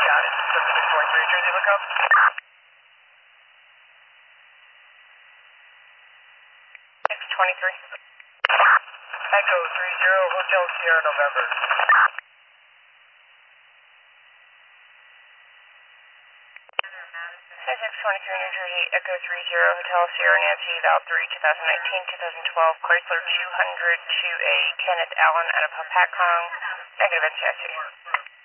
Got it. 7643 Jersey lookup. X23. Echo 30 Hotel Sierra November. X23 New Jersey, Echo 30 Hotel Sierra Nancy, Val 3, 2019-2012, Chrysler 200 to a Kenneth Allen out of Hopatcong. Negative NCIC.